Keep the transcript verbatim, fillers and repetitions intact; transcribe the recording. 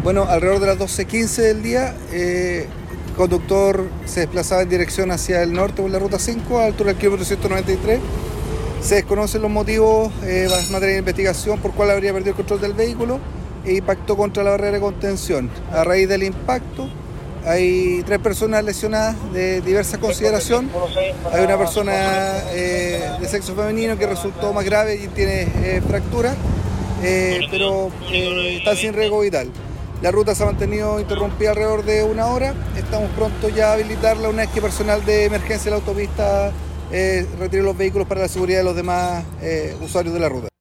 Bueno, alrededor de las doce quince del día, eh, el conductor se desplazaba en dirección hacia el norte por la ruta cinco, a la altura del kilómetro ciento noventa y tres. Se desconocen los motivos, eh, materia de investigación, por cuál habría perdido el control del vehículo e impactó contra la barrera de contención. A raíz del impacto, hay tres personas lesionadas de diversa consideración. Hay una persona eh, de sexo femenino que resultó más grave y tiene eh, fractura, eh, pero eh, está sin riesgo vital. La ruta se ha mantenido interrumpida alrededor de una hora. Estamos pronto ya a habilitarla una vez que personal de emergencia de la autopista eh, retire los vehículos para la seguridad de los demás eh, usuarios de la ruta.